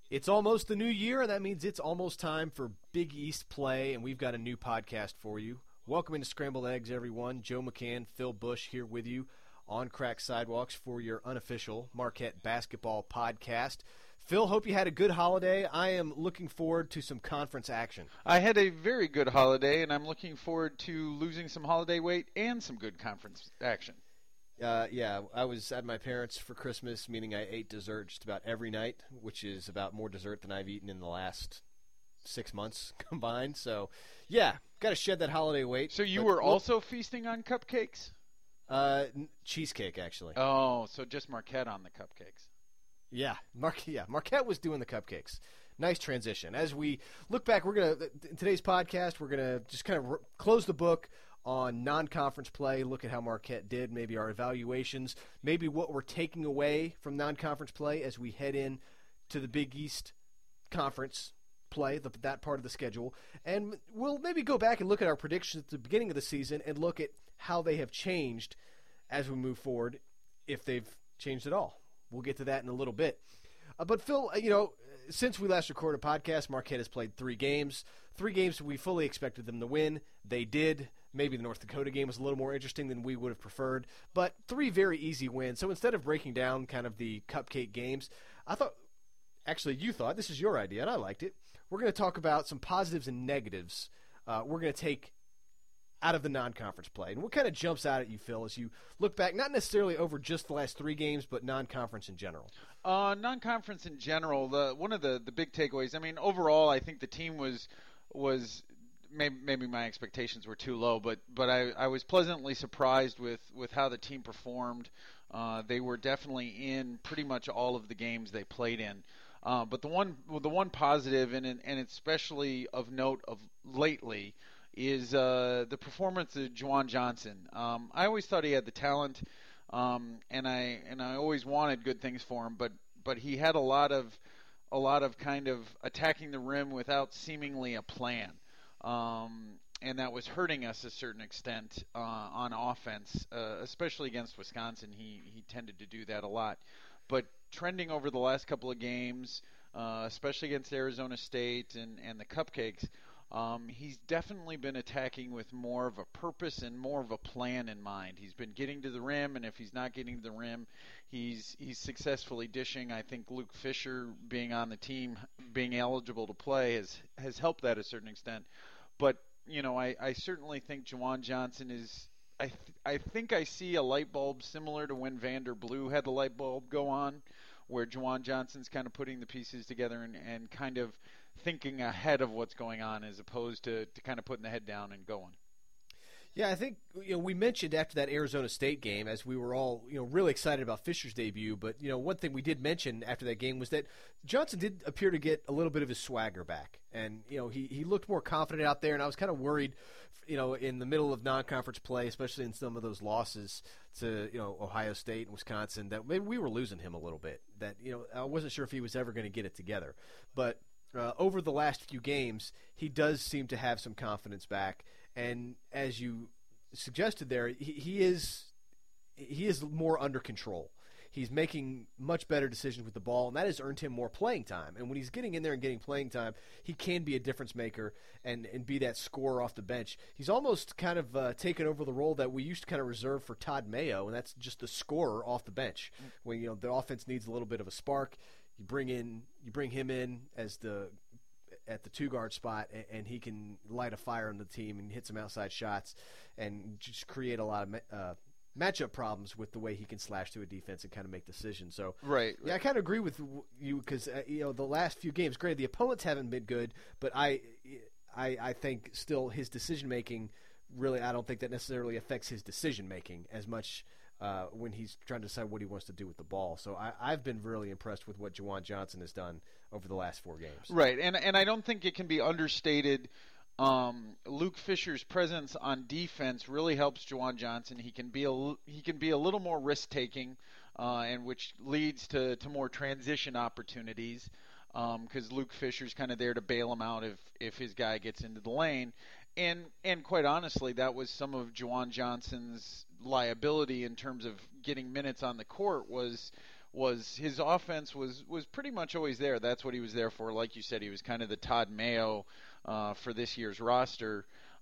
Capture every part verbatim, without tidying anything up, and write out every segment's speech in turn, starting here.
It's almost the new year, and that means it's almost time for Big East play, and we've got a new podcast for you. Welcome into Scrambled Eggs, everyone. Joe McCann, Phil Bush here with you on Cracked Sidewalks for your unofficial Marquette basketball podcast. Phil, hope you had a good holiday. I am looking forward to some conference action. I had a very good holiday, and I'm looking forward to losing some holiday weight and some good conference action. Uh, yeah, I was at my parents' for Christmas, meaning I ate dessert just about every night, which is about more dessert than I've eaten in the last six months combined. So, yeah, got to shed that holiday weight. So you but, were look, also feasting on cupcakes? Uh, cheesecake, actually. Oh, so just Marquette on the cupcakes. Yeah, Mar- yeah, Marquette was doing the cupcakes. Nice transition. As we look back, we're going to, in today's podcast, we're going to just kind of re- close the book on non-conference play, look at how Marquette did, maybe our evaluations, maybe what we're taking away from non-conference play as we head in to the Big East Conference play, the, that part of the schedule. And we'll maybe go back and look at our predictions at the beginning of the season and look at how they have changed as we move forward, if they've changed at all. We'll get to that in a little bit. Uh, but, Phil, you know, since we last recorded a podcast, Marquette has played three games. Three games we fully expected them to win. They did. Maybe the North Dakota game was a little more interesting than we would have preferred. But three very easy wins. So instead of breaking down kind of the cupcake games, I thought, actually you thought, this is your idea, and I liked it. We're going to talk about some positives and negatives uh, we're going to take out of the non-conference play. And what kind of jumps out at you, Phil, as you look back, not necessarily over just the last three games, but non-conference in general? Uh, non-conference in general, the, one of the, the big takeaways, I mean, overall, I think the team was was maybe, maybe my expectations were too low, but but I, I was pleasantly surprised with, with how the team performed. Uh, they were definitely in pretty much all of the games they played in. Uh, but the one well, the one positive, and and especially of note of lately, is uh, the performance of Juwan Johnson. Um, I always thought he had the talent, um, and I and I always wanted good things for him. But but he had a lot of a lot of kind of attacking the rim without seemingly a plan, um, and that was hurting us to a certain extent uh, on offense, uh, especially against Wisconsin. He he tended to do that a lot, but trending over the last couple of games, uh, especially against Arizona State and and the Cupcakes. Um, he's definitely been attacking with more of a purpose and more of a plan in mind. He's been getting to the rim, and if he's not getting to the rim, he's he's successfully dishing. I think Luke Fisher being on the team, being eligible to play, has has helped that to a certain extent. But you know, I, I certainly think Juwan Johnson is. I th- I think I see a light bulb similar to when Vander Blue had the light bulb go on, where Juwan Johnson's kind of putting the pieces together and, and kind of thinking ahead of what's going on as opposed to, to kind of putting the head down and going. Yeah, I think you know we mentioned after that Arizona State game, as we were all you know really excited about Fisher's debut. But you know one thing we did mention after that game was that Johnson did appear to get a little bit of his swagger back, and you know he, he looked more confident out there. And I was kind of worried, you know, in the middle of non-conference play, especially in some of those losses to you know Ohio State and Wisconsin, that maybe we were losing him a little bit. That you know I wasn't sure if he was ever going to get it together, but. Uh, over the last few games, he does seem to have some confidence back, and as you suggested there, he, he is he is more under control. He's making much better decisions with the ball, and that has earned him more playing time. And when he's getting in there and getting playing time, he can be a difference maker and, and be that scorer off the bench. He's almost kind of uh, taken over the role that we used to kind of reserve for Todd Mayo, and that's just the scorer off the bench. When you know the offense needs a little bit of a spark, you bring in you bring him in as the at the two guard spot, and, and he can light a fire on the team and hit some outside shots and just create a lot of uh, matchup problems with the way he can slash through a defense and kind of make decisions. So, right, right. yeah, I kind of agree with you because uh, you know the last few games, granted, the opponents haven't been good, but I, I, I think still his decision making really, I don't think that necessarily affects his decision making as much uh, when he's trying to decide what he wants to do with the ball. So I, I've been really impressed with what Juwan Johnson has done over the last four games. Right, and and I don't think it can be understated. Um, Luke Fisher's presence on defense really helps Juwan Johnson. He can be a he can be a little more risk taking, uh, and which leads to, to more transition opportunities. Because um, Luke Fisher's kind of there to bail him out if if his guy gets into the lane, and and quite honestly, that was some of Juwan Johnson's liability in terms of getting minutes on the court was was his offense was was pretty much always there. That's what he was there for. Like you said, he was kind of the Todd Mayo uh, for this year's roster.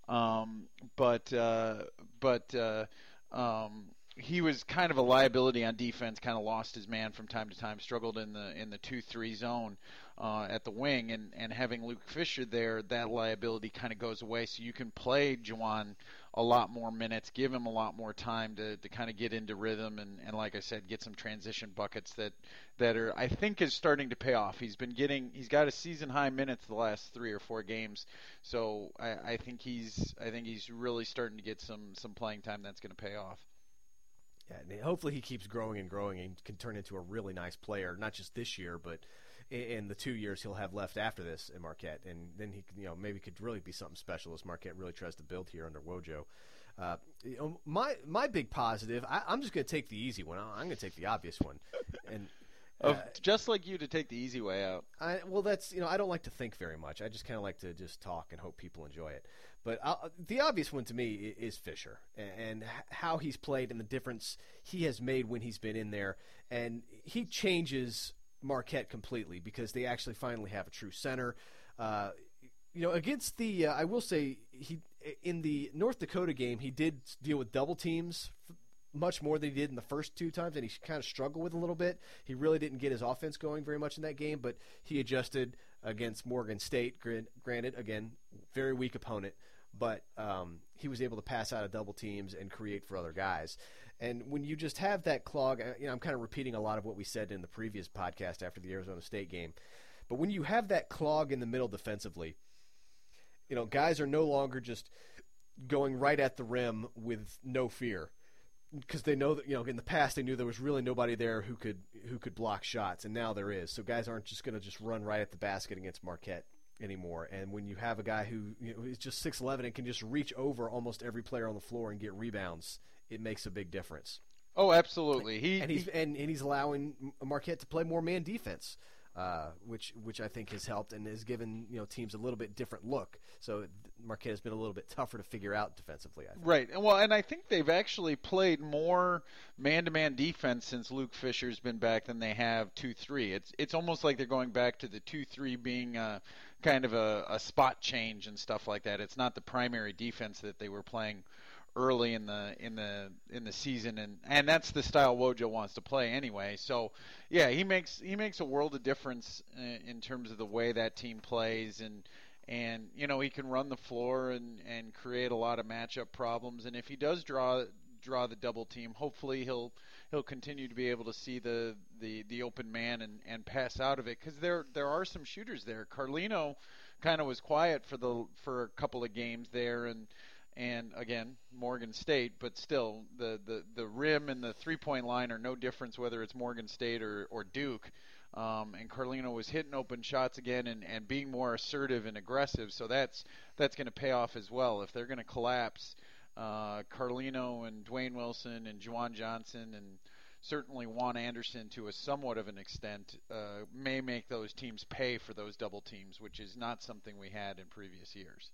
Um, but uh, but uh, um, he was kind of a liability on defense. Kind of lost his man from time to time. Struggled in the in the two three zone uh, at the wing, and and having Luke Fisher there, that liability kind of goes away. So you can play Juwan a lot more minutes, give him a lot more time to, to kind of get into rhythm, and, and like I said, get some transition buckets that that are I think is starting to pay off. He's been getting he's got a season high minutes the last three or four games, so I, I think he's I think he's really starting to get some some playing time that's going to pay off. Yeah, and hopefully he keeps growing and growing and can turn into a really nice player, not just this year, but in the two years he'll have left after this in Marquette, and then he, you know, maybe could really be something special as Marquette really tries to build here under Wojo. Uh, you know, my my big positive, I, I'm just going to take the easy one. I'm going to take the obvious one, and uh, of, just like you to take the easy way out. I, well, that's you know, I don't like to think very much. I just kind of like to just talk and hope people enjoy it. But I'll, the obvious one to me is Fisher and, and how he's played and the difference he has made when he's been in there, and he changes Marquette completely because they actually finally have a true center. Uh, you know, against the, uh, I will say, he in the North Dakota game, he did deal with double teams much more than he did in the first two times, and he kind of struggled with a little bit. He really didn't get his offense going very much in that game, but he adjusted against Morgan State. Granted, again, very weak opponent, but um, he was able to pass out of double teams and create for other guys. And when you just have that clog, you know, I'm kind of repeating a lot of what we said in the previous podcast after the Arizona State game. But when you have that clog in the middle defensively, you know, guys are no longer just going right at the rim with no fear because they know that, you know, in the past they knew there was really nobody there who could who could block shots, and now there is. So guys aren't just going to just run right at the basket against Marquette anymore. And when you have a guy who, you know, is just six eleven and can just reach over almost every player on the floor and get rebounds, it makes a big difference. Oh, absolutely. He and he's he, and, and he's allowing Marquette to play more man defense, uh, which which I think has helped and has given, you know, teams a little bit different look. So Marquette has been a little bit tougher to figure out defensively, I think. Right. Well, and I think they've actually played more man-to-man defense since Luke Fisher's been back than they have two three. It's it's almost like they're going back to the two three being uh, kind of a, a spot change and stuff like that. It's not the primary defense that they were playing early in the in the in the season, and and that's the style Wojo wants to play anyway. So yeah, he makes he makes a world of difference in, in terms of the way that team plays, and and you know, he can run the floor and and create a lot of matchup problems. And if he does draw draw the double team, hopefully he'll he'll continue to be able to see the the the open man and and pass out of it, because there there are some shooters there. Carlino kind of was quiet for the for a couple of games there, and And again, Morgan State, but still, the, the, the rim and the three-point line are no difference whether it's Morgan State or, or Duke. Um, and Carlino was hitting open shots again and, and being more assertive and aggressive. So that's that's going to pay off as well. If they're going to collapse, uh, Carlino and Dwayne Wilson and Juwan Johnson and certainly Juan Anderson to a somewhat of an extent uh, may make those teams pay for those double teams, which is not something we had in previous years.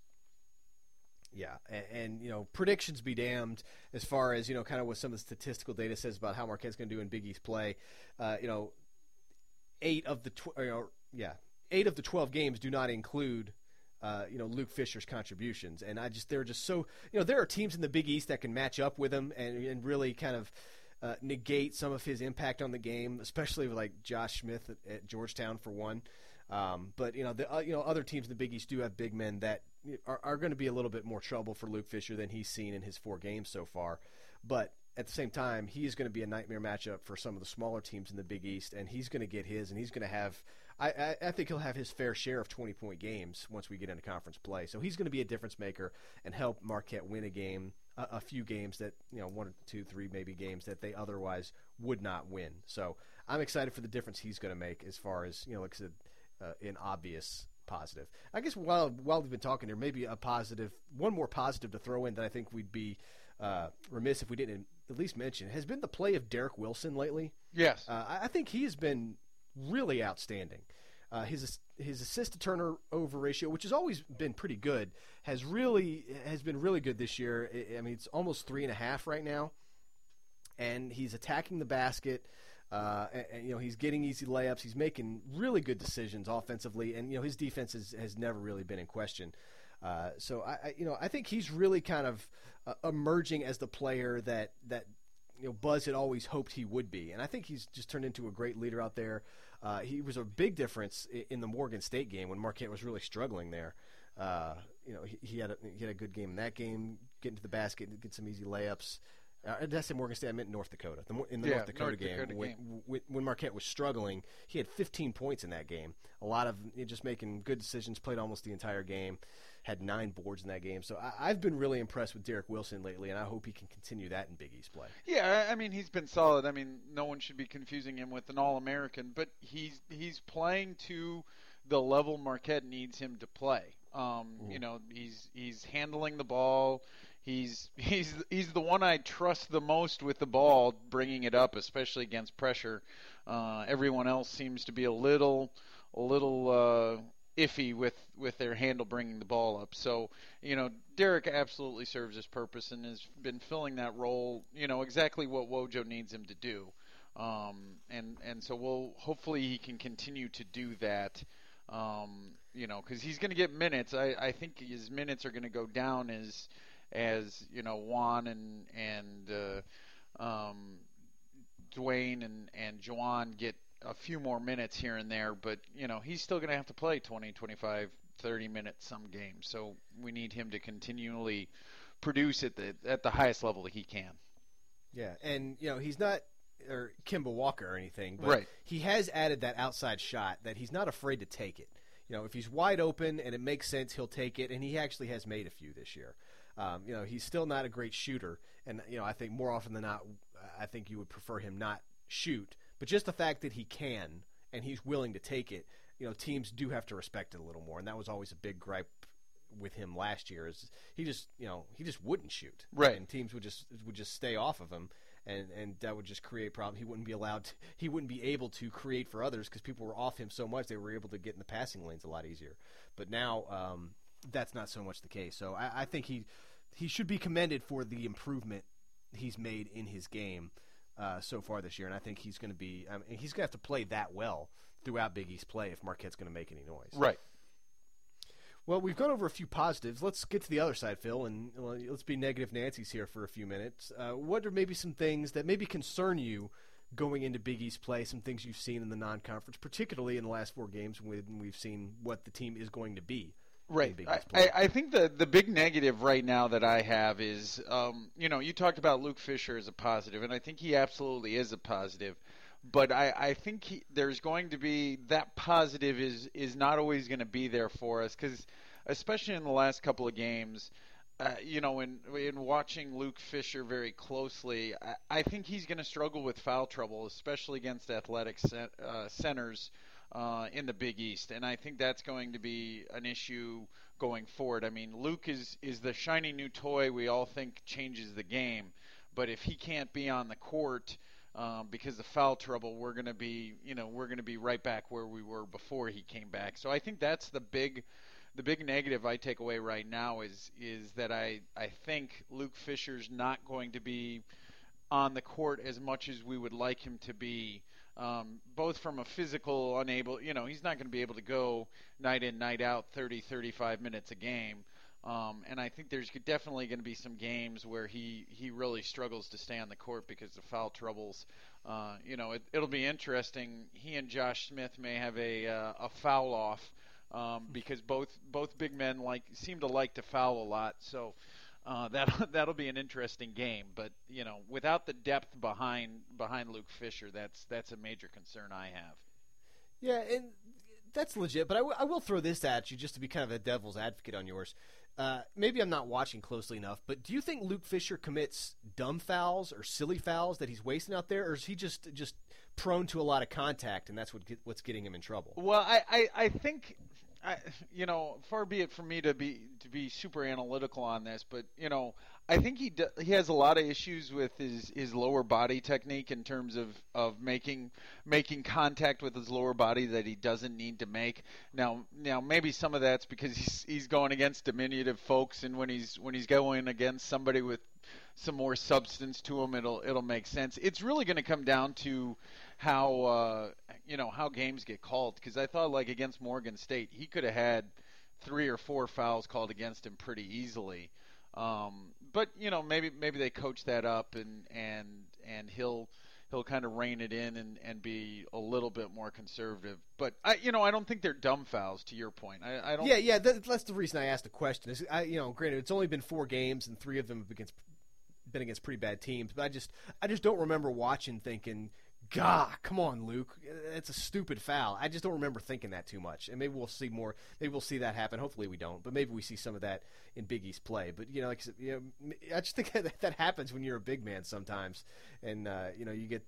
Yeah, and, and, you know, predictions be damned as far as, you know, kind of what some of the statistical data says about how Marquette's going to do in Big East play. Uh, you know, eight of the tw- you know, yeah, eight of the twelve games do not include, uh, you know, Luke Fisher's contributions, and I just they're just so, you know, there are teams in the Big East that can match up with him and and really kind of uh, negate some of his impact on the game, especially with like Josh Smith at, at Georgetown for one. Um, but you know, the uh, you know other teams in the Big East do have big men that are, are going to be a little bit more trouble for Luke Fisher than he's seen in his four games so far. But at the same time, he is going to be a nightmare matchup for some of the smaller teams in the Big East, and he's going to get his, and he's going to have. I, I, I think he'll have his fair share of twenty-point games once we get into conference play. So he's going to be a difference maker and help Marquette win a game, a, a few games that, you know, one or two, three maybe games that they otherwise would not win. So I'm excited for the difference he's going to make as far as, you know, like I said, uh, an obvious positive. I guess while while we've been talking, there may be a positive, one more positive to throw in that I think we'd be uh, remiss if we didn't at least mention, has been the play of Derek Wilson lately. Yes. Uh, I think he has been really outstanding. Uh, his his assist to turnover ratio, which has always been pretty good, has really has been really good this year. I mean, it's almost three and a half right now, and he's attacking the basket. Uh, and, and, you know, he's getting easy layups. He's making really good decisions offensively, and you know, his defense is, has never really been in question. Uh, so I, I, you know, I think he's really kind of uh, emerging as the player that that you know Buzz had always hoped he would be, and I think he's just turned into a great leader out there. Uh, he was a big difference in, in the Morgan State game when Marquette was really struggling there. Uh, you know, he, he had a, he had a good game in that game, getting to the basket, get some easy layups. Uh, did I say Morgan State? I meant North Dakota. The, in the yeah, North Dakota North game, Dakota when, game. when, when Marquette was struggling, he had fifteen points in that game. A lot of you know, just making good decisions, played almost the entire game, had nine boards in that game. So I, I've been really impressed with Derek Wilson lately, and I hope he can continue that in Big East play. Yeah, I mean, he's been solid. I mean, no one should be confusing him with an All-American, but he's he's playing to the level Marquette needs him to play. Um, you know, he's he's handling the ball. He's he's he's the one I trust the most with the ball, bringing it up, especially against pressure. Uh, everyone else seems to be a little a little uh, iffy with, with their handle bringing the ball up. So you know, Derek absolutely serves his purpose and has been filling that role. You know, exactly what Wojo needs him to do. Um, and and so we'll hopefully he can continue to do that. Um, you know, because he's going to get minutes. I, I think his minutes are going to go down as as you know Juan and and uh, um, Dwayne and and Juwan get a few more minutes here and there, but you know he's still going to have to play twenty, twenty-five, thirty minutes some games. So we need him to continually produce at the at the highest level that he can. Yeah, and you know he's not or Kemba Walker or anything, but right. he has added that outside shot that he's not afraid to take it. You know, if he's wide open and it makes sense, he'll take it, and he actually has made a few this year. Um, you know, he's still not a great shooter, and you know, I think more often than not, I think you would prefer him not shoot. But just the fact that he can and he's willing to take it, you know, teams do have to respect it a little more, and that was always a big gripe with him last year. Is he just, you know, he just wouldn't shoot, right? And teams would just would just stay off of him, and and that would just create problems. He wouldn't be allowed to, he wouldn't be able to create for others because people were off him so much they were able to get in the passing lanes a lot easier. But now um, that's not so much the case. So I, I think he he should be commended for the improvement he's made in his game uh, so far this year, and I think he's going to be I mean, he's going to have to play that well throughout Big East play if Marquette's going to make any noise. Right. Well, we've gone over a few positives. Let's get to the other side, Phil, and well, let's be negative Nancy's here for a few minutes. Uh, what are maybe some things that maybe concern you going into Big East play, some things you've seen in the non-conference, particularly in the last four games when we've seen what the team is going to be? Right. I, I think the, the big negative right now that I have is, um, you know, you talked about Luke Fisher as a positive, and I think he absolutely is a positive. But I, I think he, there's going to be that positive is, is not always going to be there for us because, especially in the last couple of games, uh, you know, in in watching Luke Fisher very closely, I, I think he's going to struggle with foul trouble, especially against athletic cent, uh, centers uh, in the Big East, and I think that's going to be an issue going forward. I mean, Luke is is the shiny new toy we all think changes the game, but if he can't be on the court Um, because of foul trouble, we're going to be, you know, we're going to be right back where we were before he came back. So I think that's the big, the big negative I take away right now is is that I I think Luke Fisher's not going to be on the court as much as we would like him to be, um, both from a physical unable, you know, he's not going to be able to go night in, night out, thirty, thirty-five minutes a game. Um, and I think there's definitely going to be some games where he, he really struggles to stay on the court because of foul troubles. Uh, you know, it, it'll be interesting. He and Josh Smith may have a uh, a foul off um, because both both big men like seem to like to foul a lot. So uh, that that'll be an interesting game. But you know, without the depth behind behind Luke Fisher, that's that's a major concern I have. Yeah, and that's legit. But I, w- I will throw this at you just to be kind of a devil's advocate on yours. Uh, maybe I'm not watching closely enough, but do you think Luke Fisher commits dumb fouls or silly fouls that he's wasting out there, or is he just just prone to a lot of contact, and that's what get, what's getting him in trouble? Well, I, I, I think, I, you know, far be it from me to be to be super analytical on this, but you know, I think he do, he has a lot of issues with his, his lower body technique in terms of, of making making contact with his lower body that he doesn't need to make. Now now maybe some of that's because he's he's going against diminutive folks, and when he's when he's going against somebody with some more substance to him, it'll it'll make sense. It's really going to come down to how uh, you know how games get called, because I thought like against Morgan State he could have had three or four fouls called against him pretty easily. Um, but you know maybe maybe they coach that up and and and he'll he'll kind of rein it in and, and be a little bit more conservative. But I you know I don't think they're dumb fouls, to your point. I, I don't. Yeah, yeah. That, that's the reason I asked the question. Is I you know granted it's only been four games and three of them have against been against pretty bad teams, but I just I just don't remember watching thinking, God, come on, Luke. It's a stupid foul. I just don't remember thinking that too much. And maybe we'll see more. Maybe we'll see that happen. Hopefully we don't. But maybe we see some of that in Big East play. But, you know, like I said, you know, I just think that, that happens when you're a big man sometimes. And, uh, you know, you get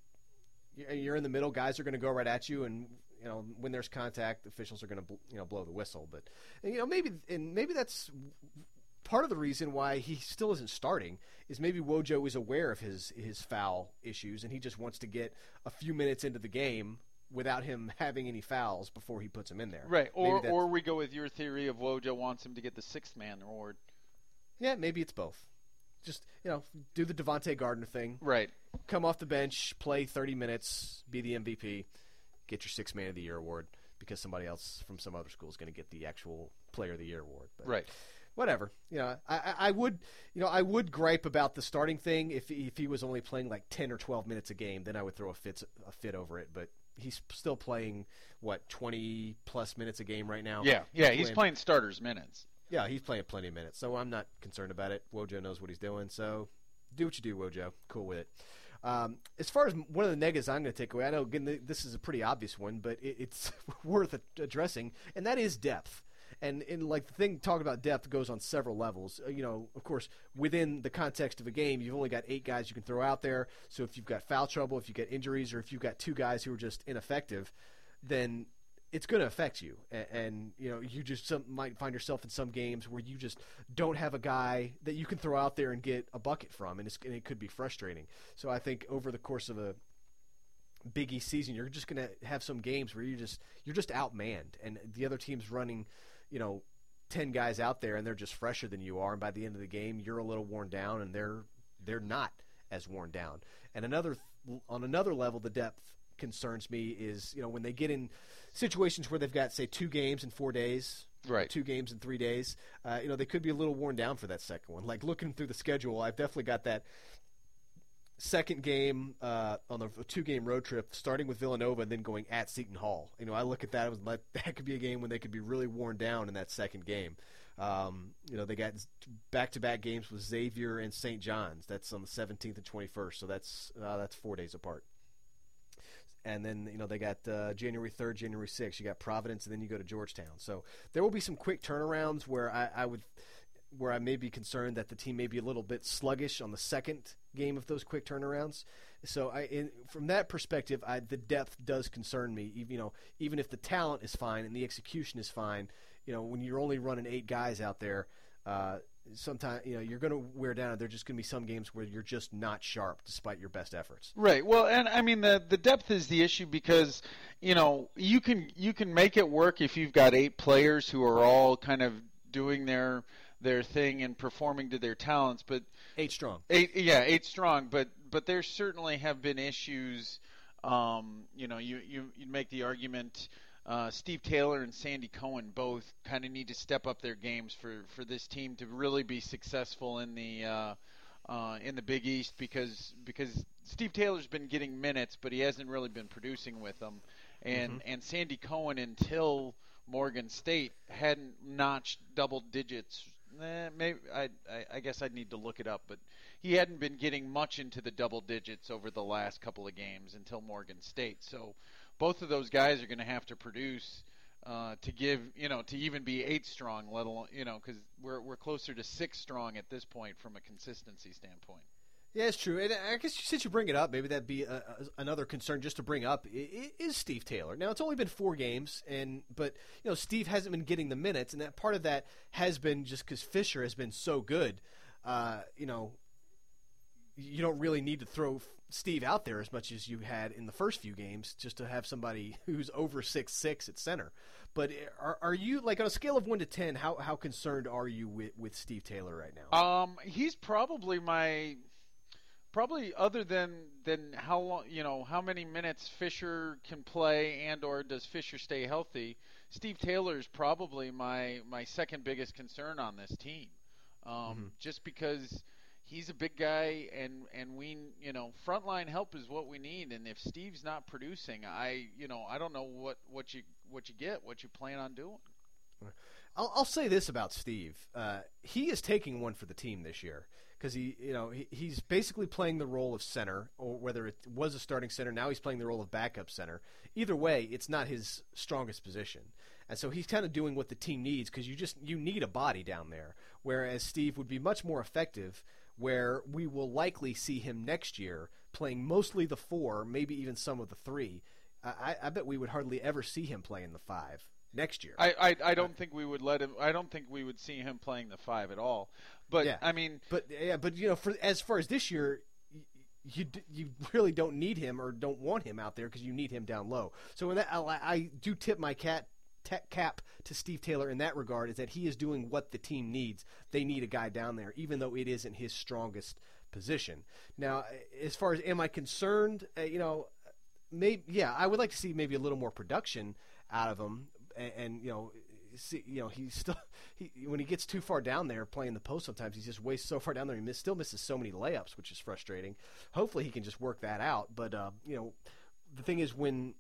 – you're in the middle. Guys are going to go right at you. And, you know, when there's contact, officials are going to, you know, blow the whistle. But, and, you know, maybe – and maybe that's – part of the reason why he still isn't starting is maybe Wojo is aware of his his foul issues, and he just wants to get a few minutes into the game without him having any fouls before he puts him in there. Right, or or we go with your theory of Wojo wants him to get the sixth man award. Yeah, maybe it's both. Just, you know, do the Devontae Gardner thing. Right. Come off the bench, play thirty minutes, be the M V P, get your sixth man of the year award because somebody else from some other school is going to get the actual player of the year award. But right. Whatever, you know, I, I would, you know, I would gripe about the starting thing if if he was only playing like ten or twelve minutes a game, then I would throw a fit a fit over it. But he's still playing what twenty plus minutes a game right now. Yeah, yeah, he's he's playing, playing starters minutes. Yeah, he's playing plenty of minutes, so I'm not concerned about it. Wojo knows what he's doing, so do what you do, Wojo. Cool with it. Um, as far as one of the negatives I'm going to take away, I know again this is a pretty obvious one, but it, it's worth addressing, and that is depth. And, and like the thing talking about depth goes on several levels. Uh, you know, of course, within the context of a game, you've only got eight guys you can throw out there. So if you've got foul trouble, if you get injuries, or if you've got two guys who are just ineffective, then it's going to affect you. And, and you know, you just some, might find yourself in some games where you just don't have a guy that you can throw out there and get a bucket from, and, it's, and it could be frustrating. So I think over the course of a Big East season, you're just going to have some games where you just you're just outmanned, and the other team's running, you know, ten guys out there, and they're just fresher than you are. And by the end of the game, you're a little worn down, and they're they're not as worn down. And another on another level, the depth concerns me is, you know, when they get in situations where they've got, say, two games in four days, right, two games in three days, uh, you know, they could be a little worn down for that second one. Like looking through the schedule, I've definitely got that second game uh, on the two-game road trip, starting with Villanova and then going at Seton Hall. You know, I look at that as like, that could be a game when they could be really worn down in that second game. Um, you know, they got back-to-back games with Xavier and Saint John's. That's on the seventeenth and twenty-first, so that's uh, that's four days apart. And then, you know, they got uh, January third, January sixth. You got Providence, and then you go to Georgetown. So there will be some quick turnarounds where I, I would – where I may be concerned that the team may be a little bit sluggish on the second game of those quick turnarounds. So I, in, from that perspective, I, the depth does concern me. Even, you know, even if the talent is fine and the execution is fine, you know, when you're only running eight guys out there, uh, sometimes, you know, you're going to wear down. There's just going to be some games where you're just not sharp despite your best efforts. Right. Well, and I mean the the depth is the issue because, you know, you can you can make it work if you've got eight players who are all kind of doing their their thing and performing to their talents, but eight strong. Eight, yeah, eight strong. But but there certainly have been issues. Um, you know, you you you make the argument. Uh, Steve Taylor and Sandy Cohen both kind of need to step up their games for, for this team to really be successful in the uh, uh, in the Big East because because Steve Taylor's been getting minutes, but he hasn't really been producing with them, and mm-hmm. and Sandy Cohen until Morgan State hadn't notched double digits. Eh, maybe I, I I guess I'd need to look it up, but he hadn't been getting much into the double digits over the last couple of games until Morgan State. So both of those guys are going to have to produce uh, to give, you know, to even be eight strong, let alone, you know, because we're we're closer to six strong at this point from a consistency standpoint. Yeah, it's true. And I guess since you bring it up, maybe that'd be a, a, another concern just to bring up is Steve Taylor. Now, it's only been four games, and but you know Steve hasn't been getting the minutes, and that part of that has been just because Fisher has been so good. Uh, you know, you don't really need to throw Steve out there as much as you had in the first few games just to have somebody who's over six six at center. But are are you, like, on a scale of one to ten, how how concerned are you with, with Steve Taylor right now? Um, he's probably my probably other than than how long, you know, how many minutes Fisher can play and or does Fisher stay healthy. Steve Taylor is probably my my second biggest concern on this team, um, mm-hmm. just because he's a big guy and and we, you know, frontline help is what we need. And if Steve's not producing, I you know I don't know what what you what you get, what you plan on doing. I'll, I'll say this about Steve: uh, he is taking one for the team this year. Because he, you know, he, he's basically playing the role of center, or whether it was a starting center, now he's playing the role of backup center. Either way, it's not his strongest position, and so he's kind of doing what the team needs. Because you just you need a body down there. Whereas Steve would be much more effective, where we will likely see him next year playing mostly the four, maybe even some of the three. I, I bet we would hardly ever see him playing the five next year. I, I, I don't think we would let him. I don't think we would see him playing the five at all. But yeah. I mean, but yeah, but you know, for as far as this year, you you really don't need him or don't want him out there because you need him down low. So in that, I, I do tip my cat tech cap to Steve Taylor in that regard, is that he is doing what the team needs. They need a guy down there, even though it isn't his strongest position. Now, as far as am I concerned, uh, you know, maybe yeah, I would like to see maybe a little more production out of him, and, and you know. See, you know, he's still he when he gets too far down there playing the post, sometimes he's just way so far down there. He miss, still misses so many layups, which is frustrating. Hopefully, he can just work that out. But uh, you know, the thing is when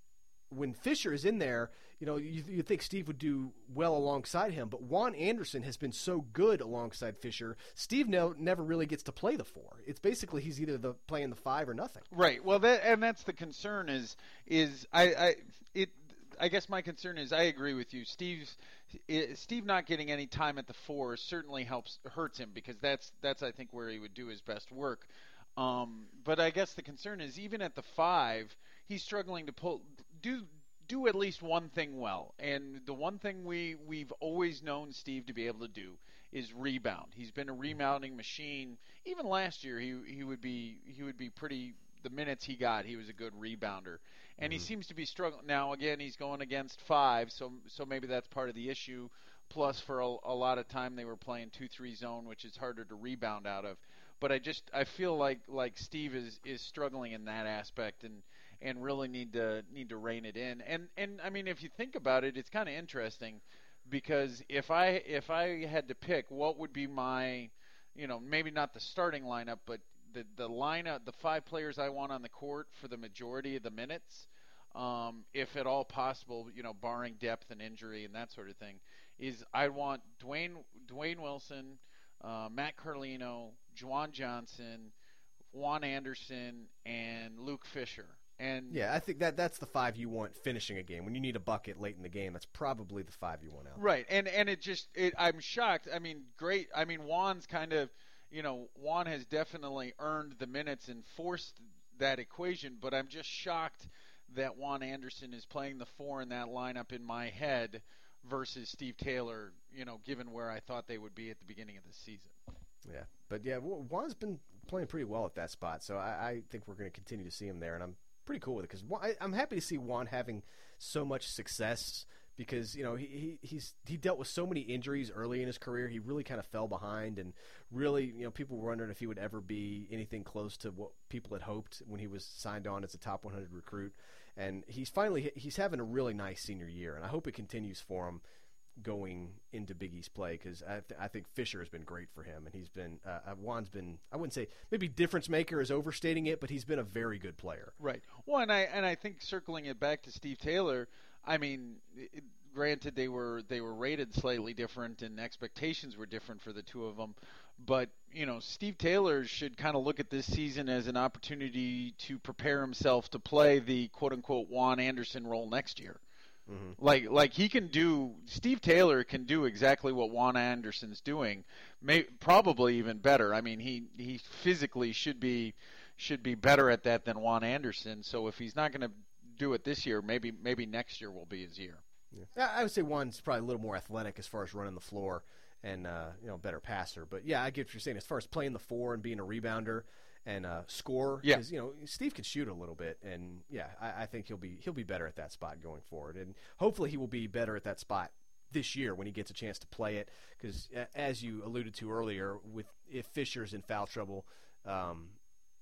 when Fisher is in there, you know, you you think Steve would do well alongside him. But Juan Anderson has been so good alongside Fisher. Steve no, never really gets to play the four. It's basically he's either the playing the five or nothing. Right. Well, that and that's the concern is is I, I it. I guess my concern is I agree with you. Steve's Steve not getting any time at the four certainly helps hurts him because that's that's I think where he would do his best work. Um, but I guess the concern is even at the five, he's struggling to pull do do at least one thing well. And the one thing we we've always known Steve to be able to do is rebound. He's been a rebounding machine. Even last year, he he would be he would be pretty. The minutes he got, he was a good rebounder. And mm-hmm. he seems to be struggling. Now, again, he's going against five, so so maybe that's part of the issue. Plus, for a, a lot of time, they were playing two three zone, which is harder to rebound out of. But I just I feel like like Steve is, is struggling in that aspect and, and really need to need to rein it in. And and I mean, if you think about it, it's kind of interesting because if I if I had to pick, what would be my, you know, maybe not the starting lineup, but the the lineup, the five players I want on the court for the majority of the minutes, um, if at all possible, you know, barring depth and injury and that sort of thing, is I want Dwayne Dwayne Wilson, uh, Matt Carlino, Juwan Johnson, Juan Anderson, and Luke Fisher. And yeah, I think that that's the five you want finishing a game. When you need a bucket late in the game, that's probably the five you want out. Right, and and it just it, I'm shocked. I mean, great. I mean, Juan's kind of. You know, Juan has definitely earned the minutes and forced that equation, but I'm just shocked that Juan Anderson is playing the four in that lineup in my head versus Steve Taylor, you know, given where I thought they would be at the beginning of the season. Yeah, but yeah, Juan's been playing pretty well at that spot, so I, I think we're going to continue to see him there, and I'm pretty cool with it because I'm happy to see Juan having so much success. Because you know he, he he's he dealt with so many injuries early in his career. He really kind of fell behind, and really you know people were wondering if he would ever be anything close to what people had hoped when he was signed on as a top one hundred recruit. And he's finally he's having a really nice senior year, and I hope it continues for him going into Big East play because I, th- I think Fisher has been great for him, and he's been uh, Juan's been I wouldn't say maybe difference maker is overstating it, but he's been a very good player. Right. Well, and I and I think circling it back to Steve Taylor. I mean, it, granted they were they were rated slightly different and expectations were different for the two of them, but you know Steve Taylor should kind of look at this season as an opportunity to prepare himself to play the quote unquote Juan Anderson role next year. Mm-hmm. Like like he can do Steve Taylor can do exactly what Juan Anderson's doing, may, probably even better. I mean he he physically should be should be better at that than Juan Anderson. So if he's not going to do it this year, maybe maybe next year will be his year. Yeah. I would say Juan's probably a little more athletic as far as running the floor and uh, you know better passer. But yeah, I get what you're saying as far as playing the four and being a rebounder and uh, scorer. Yeah, because you know Steve can shoot a little bit, and yeah, I, I think he'll be he'll be better at that spot going forward, and hopefully he will be better at that spot this year when he gets a chance to play it. Because as you alluded to earlier, with if Fisher's in foul trouble. Um,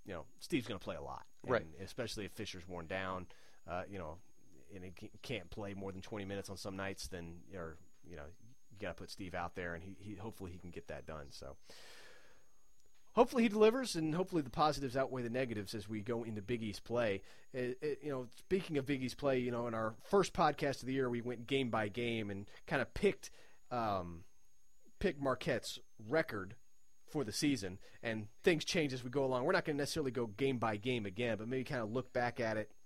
you know, Steve's going to play a lot, and right? Especially if Fisher's worn down, uh, you know, and he can't play more than twenty minutes on some nights. Then, or you know, you got to put Steve out there, and he, he hopefully he can get that done. So. Hopefully he delivers, and hopefully the positives outweigh the negatives as we go into Big East play. It, it, you know, speaking of Big East play, you know, in our first podcast of the year, we went game by game and kind of picked um, picked Marquette's record for the season. And things change as we go along. We're not going to necessarily go game by game again, but maybe kind of look back at it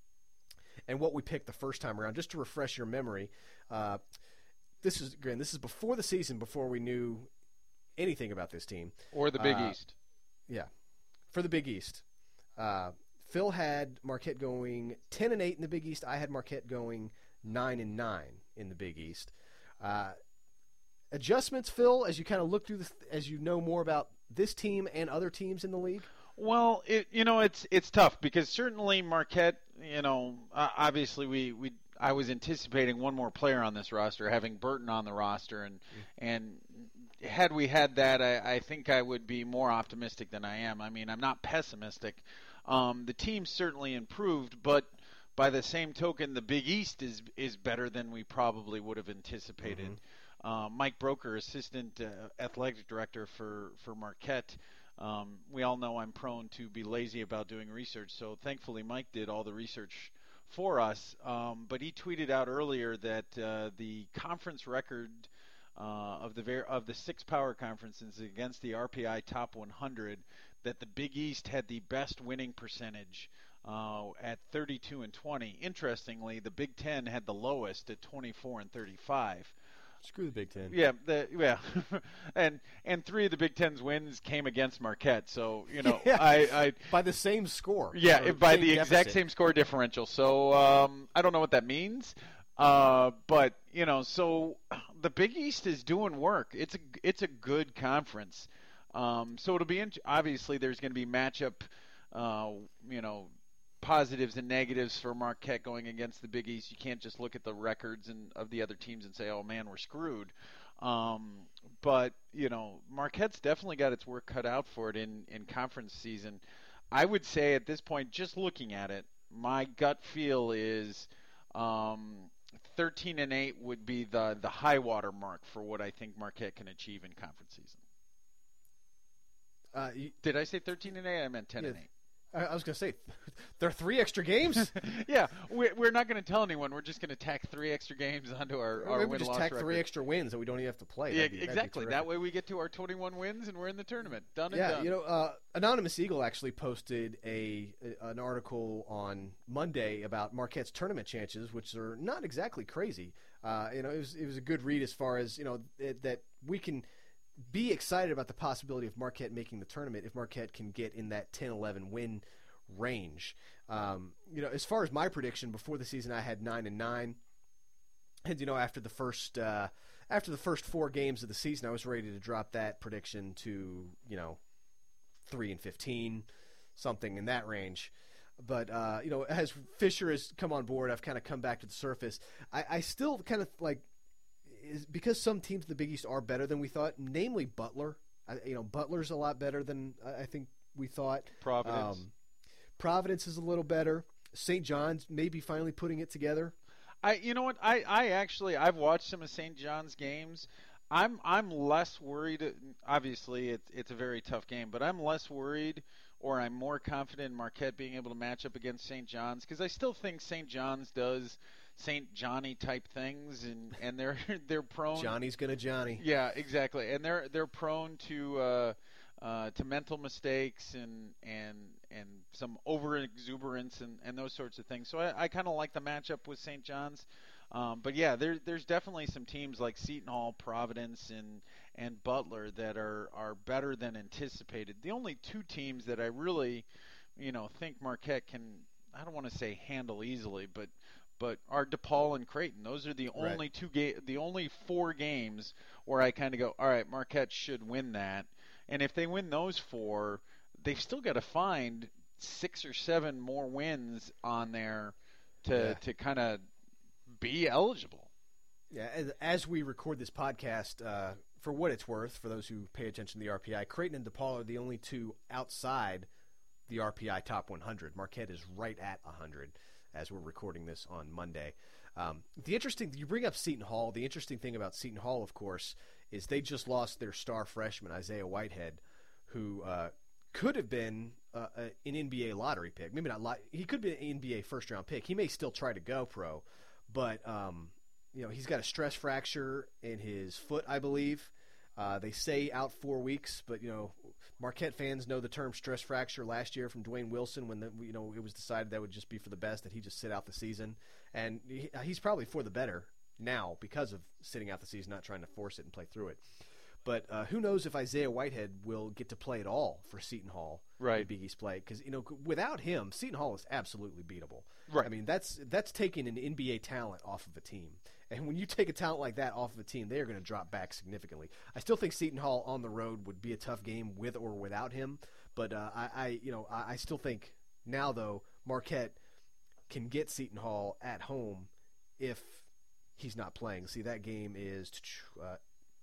and what we picked the first time around, just to refresh your memory. Uh, this is again, this is before the season, before we knew anything about this team or the Big uh, East. Yeah, for the Big East, uh, Phil had Marquette going ten and eight in the Big East. I had Marquette going nine and nine in the Big East. Uh, adjustments, Phil, as you kind of look through the, as you know more about this team and other teams in the league. Well, it, you know, it's it's tough because certainly Marquette, you know, uh, obviously we, we I was anticipating one more player on this roster, having Burton on the roster, and mm-hmm. and. Had we had that, I, I think I would be more optimistic than I am. I mean, I'm not pessimistic. Um, the team certainly improved, but by the same token, the Big East is is better than we probably would have anticipated. Mm-hmm. Uh, Mike Broker, assistant uh, athletic director for, for Marquette, um, we all know I'm prone to be lazy about doing research, so thankfully Mike did all the research for us. Um, but he tweeted out earlier that uh, the conference record – Uh, of the ver- of the six power conferences against the R P I Top one hundred, that the Big East had the best winning percentage uh, at thirty-two and twenty. Interestingly, the Big Ten had the lowest at twenty-four and thirty-five. Screw the Big Ten. Yeah, the, yeah, and and three of the Big Ten's wins came against Marquette. So you know, yeah. I, I by the same score. Yeah, by the deficit. exact same score differential. So um, I don't know what that means. Uh, but you know, so the Big East is doing work. It's a it's a good conference. Um, so it'll be in, obviously there's going to be matchup, uh, you know, positives and negatives for Marquette going against the Big East. You can't just look at the records and of the other teams and say, oh man, we're screwed. Um, but you know, Marquette's definitely got its work cut out for it in in conference season. I would say at this point, just looking at it, my gut feel is. Um, thirteen and eight would be the, the high water mark for what I think Marquette can achieve in conference season. Uh, you, Did I say thirteen and eight? I meant ten yeah, and eight. I, I was going to say, there are three extra games? yeah, we're, we're not going to tell anyone. We're just going to tack three extra games onto our, our Maybe win-loss just tack record. three extra wins that we don't even have to play. Yeah, that'd be, exactly. That'd be that way we get to our twenty-one wins and we're in the tournament. Done and yeah, done. Yeah, you know, uh, Anonymous Eagle actually posted a, a an article on Monday about Marquette's tournament chances, which are not exactly crazy. Uh, you know, it was it was a good read as far as, you know, it, that we can be excited about the possibility of Marquette making the tournament if Marquette can get in that ten eleven win range. Um, you know, as far as my prediction before the season, I had nine and nine, and you know, after the first uh, after the first four games of the season, I was ready to drop that prediction to, you know, three and fifteen, something in that range. But uh, you know, as Fisher has come on board, I've kind of come back to the surface. I, I still kind of like is because some teams in the Big East are better than we thought, namely Butler. I, you know, Butler's a lot better than I think we thought. Providence. Um, Providence is a little better. Saint John's maybe finally putting it together. I, you know what? I, I actually I've watched some of Saint John's games. I'm I'm less worried. Obviously, it's it's a very tough game, but I'm less worried, or I'm more confident in Marquette being able to match up against Saint John's, because I still think Saint John's does Saint Johnny type things, and, and they're they're prone. Johnny's gonna Johnny. Yeah, exactly, and they're they're prone to uh, uh, to mental mistakes and and and some over exuberance and, and those sorts of things. So I, I kind of like the matchup with Saint John's. Um, but yeah, there, there's definitely some teams like Seton Hall, Providence, and and Butler that are, are better than anticipated. The only two teams that I really, you know, think Marquette can, I don't want to say handle easily, but but are DePaul and Creighton. Those are the only right. two ga- the only four games where I kind of go, all right, Marquette should win that. And if they win those four, they've still got to find six or seven more wins on there to yeah. to kind of be eligible. Yeah, as, as we record this podcast, uh, for what it's worth, for those who pay attention to the R P I, Creighton and DePaul are the only two outside the R P I Top one hundred. Marquette is right at one hundred as we're recording this on Monday. Um, the interesting, you bring up Seton Hall. The interesting thing about Seton Hall, of course, is they just lost their star freshman, Isaiah Whitehead, who uh, could have been uh, an N B A lottery pick. Maybe not. Lot- he could be an N B A first-round pick. He may still try to go pro, but um, you know he's got a stress fracture in his foot, I believe. Uh, they say out four weeks, but you know Marquette fans know the term stress fracture last year from Dwayne Wilson when the, you know it was decided that would just be for the best, that he just sit out the season, and he, he's probably for the better now because of sitting out the season, not trying to force it and play through it. But uh, who knows if Isaiah Whitehead will get to play at all for Seton Hall right. in Big East play? Because you know, without him, Seton Hall is absolutely beatable. Right. I mean, that's that's taking an N B A talent off of a team, and when you take a talent like that off of a team, they are going to drop back significantly. I still think Seton Hall on the road would be a tough game with or without him, but uh, I, I, you know, I, I still think now though Marquette can get Seton Hall at home if he's not playing. See, that game is uh,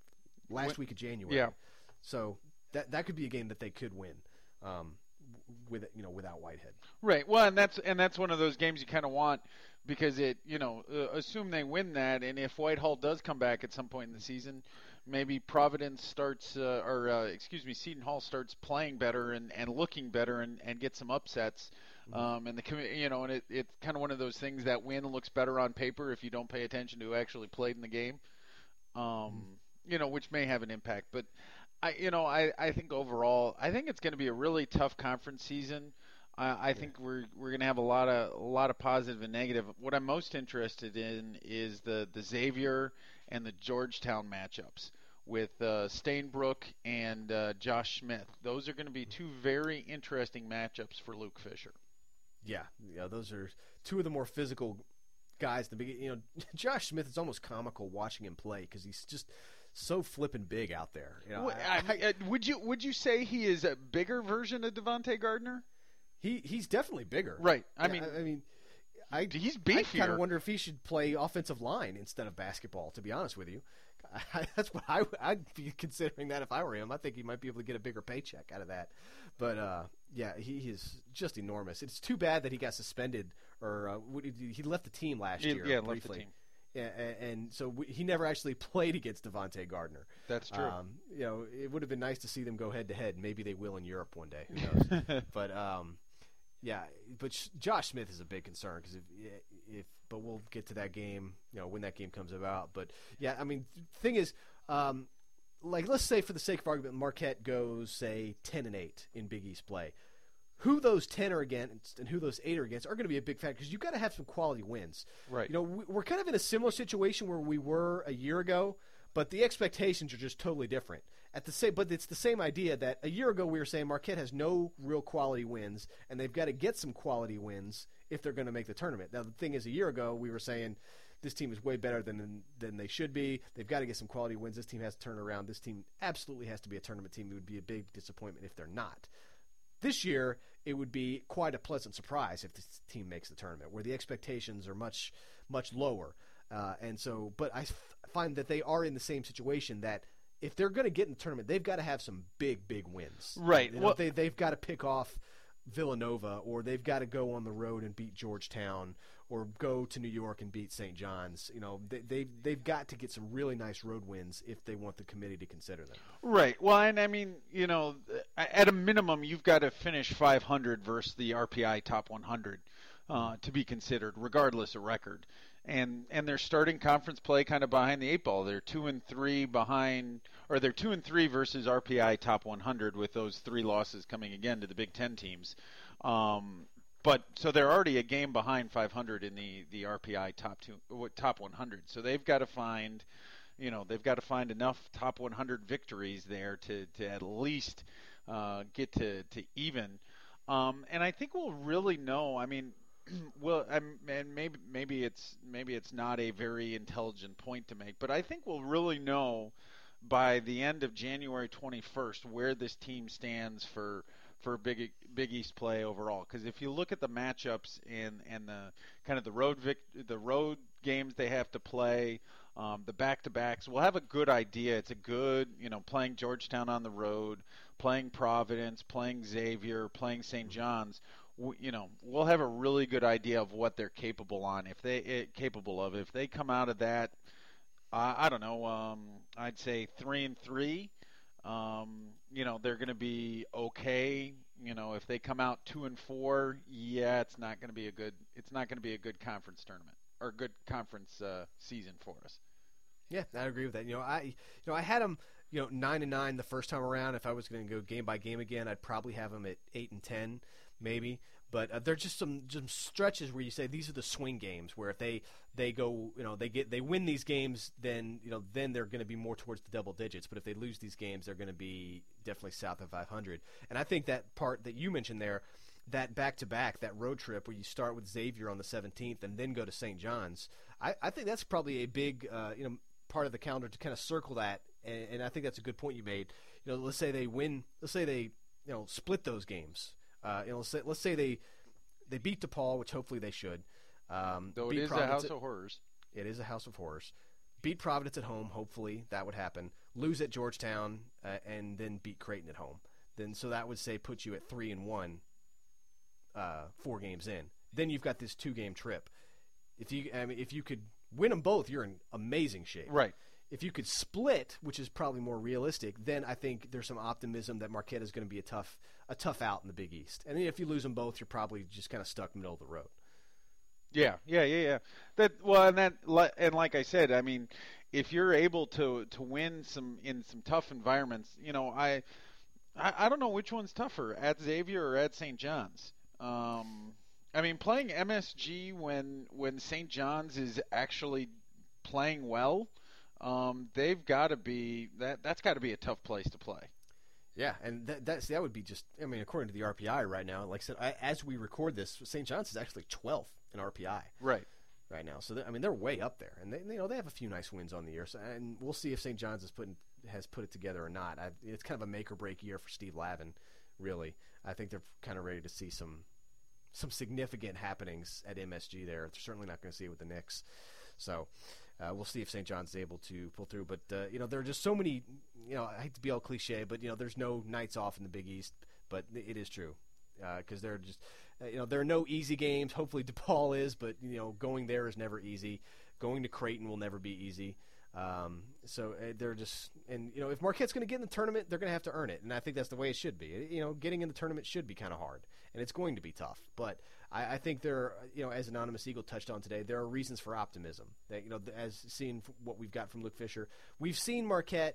last week of January. Yeah. So that that could be a game that they could win, um, with you know without Whitehead. Right. Well, and that's and that's one of those games you kind of want because it you know uh, assume they win that, and if Whitehall does come back at some point in the season, maybe Providence starts uh, or uh, excuse me Seton Hall starts playing better and, and looking better and, and get some upsets. Um, and the you know, and it, it's kind of one of those things that win looks better on paper if you don't pay attention to who actually played in the game. Um, mm-hmm. You know, which may have an impact. But I, you know, I, I think overall, I think it's going to be a really tough conference season. I, I yeah. think we're we're going to have a lot of a lot of positive and negative. What I'm most interested in is the the Xavier and the Georgetown matchups with uh, Stainbrook and uh, Josh Smith. Those are going to be two very interesting matchups for Luke Fisher. Yeah, yeah, those are two of the more physical guys. The big, you know, Josh Smith is almost comical watching him play because he's just so flipping big out there. You know, I, I, I, would you would you say he is a bigger version of Devontae Gardner? He he's definitely bigger. Right. I yeah, mean, I, I mean, I he's beefier. I kind of wonder if he should play offensive line instead of basketball. To be honest with you, I, that's what I, I'd be considering that if I were him. I think he might be able to get a bigger paycheck out of that. But uh, yeah, he is just enormous. It's too bad that he got suspended or uh, he left the team last he, year. Yeah, briefly. left the team. Yeah, and so we, he never actually played against Devontae Gardner. That's true. Um, you know, it would have been nice to see them go head to head. Maybe they will in Europe one day. Who knows? But um, yeah, but Josh Smith is a big concern because if, if, but we'll get to that game, you know, when that game comes about. But yeah, I mean, the thing is, um, like let's say for the sake of argument, Marquette goes say ten and eight in Big East play. Who those ten are against and who those eight are against are going to be a big factor because you've got to have some quality wins. Right. You know, we're kind of in a similar situation where we were a year ago, but the expectations are just totally different. At the same, but it's the same idea that a year ago we were saying Marquette has no real quality wins, and they've got to get some quality wins if they're going to make the tournament. Now the thing is, a year ago we were saying this team is way better than than they should be. They've got to get some quality wins. This team has to turn around. This team absolutely has to be a tournament team. It would be a big disappointment if they're not. This year, it would be quite a pleasant surprise if this team makes the tournament, where the expectations are much, much lower. Uh, and so, but I f- find that they are in the same situation that if they're going to get in the tournament, they've got to have some big, big wins. Right. You know, well, they, they've got to pick off Villanova, or they've got to go on the road and beat Georgetown, or go to New York and beat Saint John's. You know, they, they've they've got to get some really nice road wins if they want the committee to consider them. Right. Well, and I mean, you know, at a minimum, you've got to finish five hundred versus the R P I top one hundred uh, to be considered, regardless of record. And and they're starting conference play kind of behind the eight ball. They're two and three behind, or they're two and three versus R P I top one hundred with those three losses coming again to the Big Ten teams. Um, But so they're already a game behind five hundred in the, the R P I top two top one hundred. So they've got to find, you know, they've got to find enough top one hundred victories there to, to at least uh, get to to even. Um, and I think we'll really know. I mean, well, I'm, and maybe maybe it's maybe it's not a very intelligent point to make, but I think we'll really know by the end of January twenty-first where this team stands for. for Big Big East play overall, because if you look at the matchups and and the kind of the road vic, the road games they have to play, um, the back-to-backs. We'll have a good idea. It's a good, you know, playing Georgetown on the road, playing Providence, playing Xavier, playing Saint John's. We, you know, we'll have a really good idea of what they're capable on. If they it, capable of, if they come out of that, uh, I don't know. Um, I'd say three and three. Um, you know, they're going to be okay. You know, if they come out two and four, yeah, it's not going to be a good. It's not going to be a good conference tournament or a good conference uh, season for us. Yeah, I agree with that. You know, I you know I had them you know nine and nine the first time around. If I was going to go game by game again, I'd probably have them at eight and ten, maybe. But uh, there's just some some stretches where you say these are the swing games where if they, they go you know they get they win these games, then you know then they're going to be more towards the double digits. But if they lose these games, they're going to be definitely south of five hundred. And I think that part that you mentioned there, that back to back, that road trip where you start with Xavier on the seventeenth and then go to Saint John's, I, I think that's probably a big uh, you know part of the calendar to kind of circle that. And, and I think that's a good point you made. You know, let's say they win. Let's say they you know split those games. Uh, you know, let's say, let's say they they beat DePaul, which hopefully they should. Um, Though it is a house at, of horrors. It is a house of horrors. Beat Providence at home, hopefully that would happen. Lose at Georgetown, uh, and then beat Creighton at home. Then so that would say put you at three and one, uh, four games in. Then you've got this two game trip. If you I mean, if you could win them both, you're in amazing shape. Right. If you could split, which is probably more realistic, then I think there's some optimism that Marquette is going to be a tough a tough out in the Big East. And if you lose them both, you're probably just kind of stuck middle of the road. Yeah, yeah, yeah, yeah. That well, and that and like I said, I mean, if you're able to to win some in some tough environments, you know, I I, I don't know which one's tougher, at Xavier or at Saint John's. Um, I mean, playing M S G when when Saint John's is actually playing well. Um, they've got to be that. That's got to be a tough place to play. Yeah, and that that's, that would be just. I mean, according to the R P I right now, like I said, I, as we record this, Saint John's is actually twelfth in R P I. Right. Right now, so I mean, they're way up there, and they you know they have a few nice wins on the year. So, and we'll see if Saint John's has put in, has put it together or not. I, it's kind of a make or break year for Steve Lavin. Really, I think they're kind of ready to see some some significant happenings at M S G there. They're certainly not going to see it with the Knicks. So. Uh, we'll see if Saint John's is able to pull through. But, uh, you know, there are just so many, you know, I hate to be all cliche, but, you know, there's no nights off in the Big East. But it is true because uh, there are just, uh, you know, there are no easy games. Hopefully DePaul is, but, you know, going there is never easy. Going to Creighton will never be easy. Um, so uh, they're just – and, you know, if Marquette's going to get in the tournament, they're going to have to earn it. And I think that's the way it should be. You know, getting in the tournament should be kind of hard. And it's going to be tough. But – I, I think there, you know, as Anonymous Eagle touched on today, there are reasons for optimism. That you know, as seen what we've got from Luke Fisher, we've seen Marquette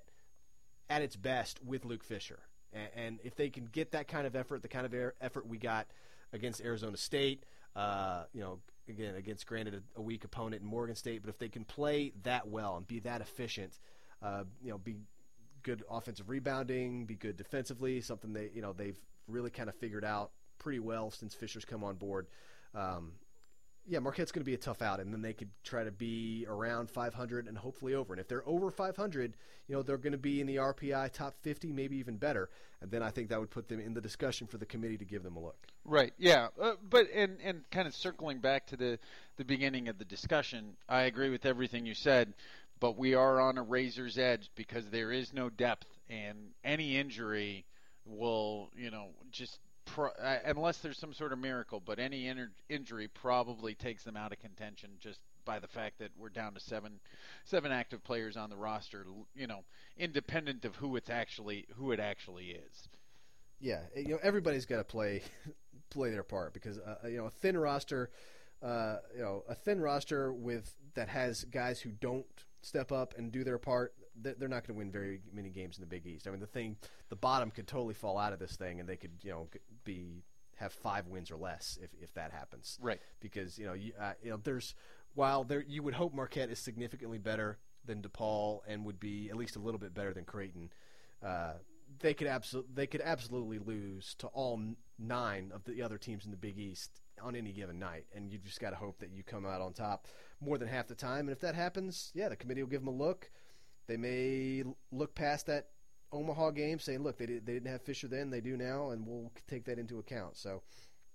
at its best with Luke Fisher, and, and if they can get that kind of effort, the kind of effort we got against Arizona State, uh, you know, again against granted a, a weak opponent in Morgan State, but if they can play that well and be that efficient, uh, you know, be good offensive rebounding, be good defensively, something they, you know, they've really kind of figured out pretty well since Fisher's come on board. Um, yeah, Marquette's going to be a tough out, and then they could try to be around five hundred and hopefully over. And if they're over five hundred, you know, they're going to be in the R P I top fifty, maybe even better. And then I think that would put them in the discussion for the committee to give them a look. Right. Yeah. Uh, but and and kind of circling back to the the beginning of the discussion, I agree with everything you said. But we are on a razor's edge because there is no depth, and any injury will, you know, just. Pro, uh, unless there's some sort of miracle, but any in- injury probably takes them out of contention just by the fact that we're down to seven, seven active players on the roster. You know, independent of who it's actually who it actually is. Yeah, you know, everybody's got to play play their part because uh, you know a thin roster, uh, you know, a thin roster with that has guys who don't step up and do their part. They're not going to win very many games in the Big East. I mean, the thing, the bottom could totally fall out of this thing, and they could, you know, be have five wins or less if, if that happens. Right. Because you know, you, uh, you know, there's while there you would hope Marquette is significantly better than DePaul and would be at least a little bit better than Creighton. Uh, they could absolutely they could absolutely lose to all nine of the other teams in the Big East on any given night, and you just got to hope that you come out on top more than half the time. And if that happens, yeah, the committee will give them a look. They may look past that Omaha game, saying, "Look, they did, they didn't have Fisher then, they do now, and we'll take that into account." So,